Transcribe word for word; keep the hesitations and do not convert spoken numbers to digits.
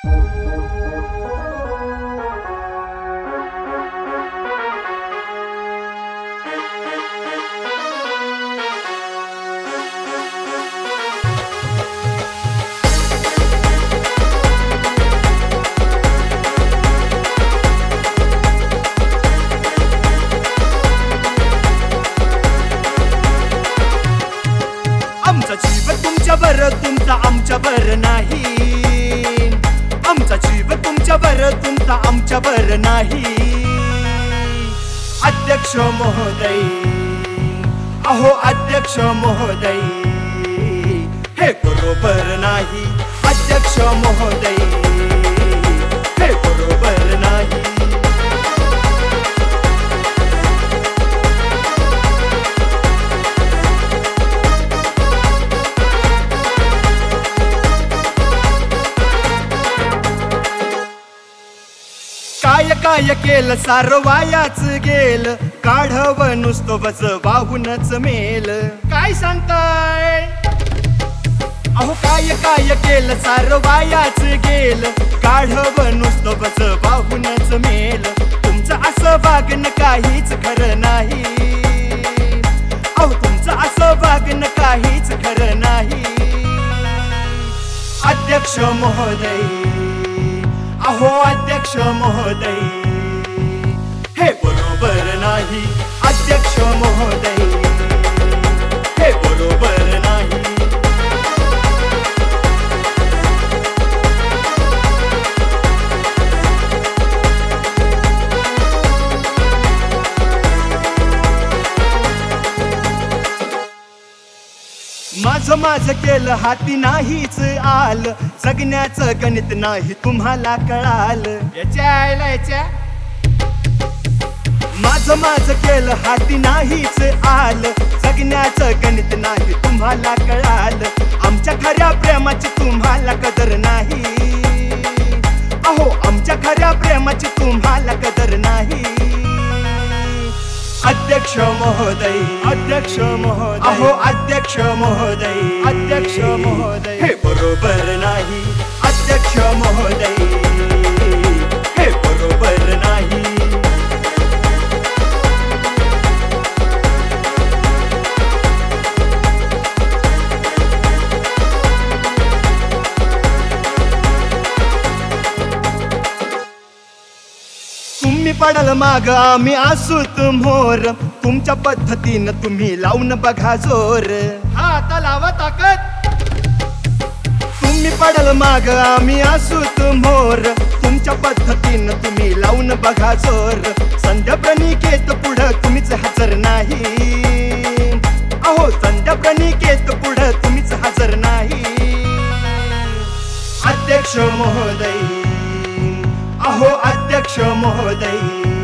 आमचा जीव तुमच्यावर तुमचा आमच्यावर नाही, आमचा जीव तुमच्यावर तुमचा आमच्यावर नाही. अध्यक्ष महोदय, अहो अध्यक्ष महोदय, हे बरोबर नाही. अध्यक्ष महोदय, हे बरोबर नाही. काय काय केलं सारं वायाच गेल, काढव नुसतं वज वाहूनच मेल. काय सांगताय अहो, काय काय केलं सारं वायाच गेल, काढव नुसतं वज वाहूनच मेल. तुमचं असं वागणं काहीच खरं नाही, अहो तुमचं असं वागणं काहीच खरं नाही. अध्यक्ष महोदय, अहो अध्यक्ष महोदय, हे बरोबर नाही. अध्यक्ष महोदय, हे बरोबर नाही. माझं माझं केलं हाती नाहीच आल, जगण्याचं गणित नाही तुम्हाला कळाल. याच्या आयला याच्या माझं माझं केलं हाती नाहीच आल, जगण्याचं गणित नाही तुम्हाला कळाल. आमच्या खऱ्या प्रेमाची तुम्हाला कदर नाही, अहो आमच्या खऱ्या प्रेमाची तुम्हाला कदर नाही. अध्यक्ष महोदय, अध्यक्ष महोदय, अहो अध्यक्ष महोदय, अध्यक्ष महोदय, हे बरोबर नाही. अध्यक्ष महोदय, हे बरोबर नाही. तुम्ही पडाल माग आम्ही आसूत मोर, तुमच्या पद्धतीनं तुम्ही लावून बघा जोर. हा आता लावा ताकद. तुम्ही पडाल माग आम्ही आसूत मोर, तुमच्या पद्धतीनं तुम्ही लावून बघा जोर. संध्या प्रणिकेत पुढं तुम्हीच हजर नाही, अहो संध्या प्रणिकेत पुढं तुम्हीच हजर नाही. अध्यक्ष महोदय, अहो अध्यक्ष महोदय,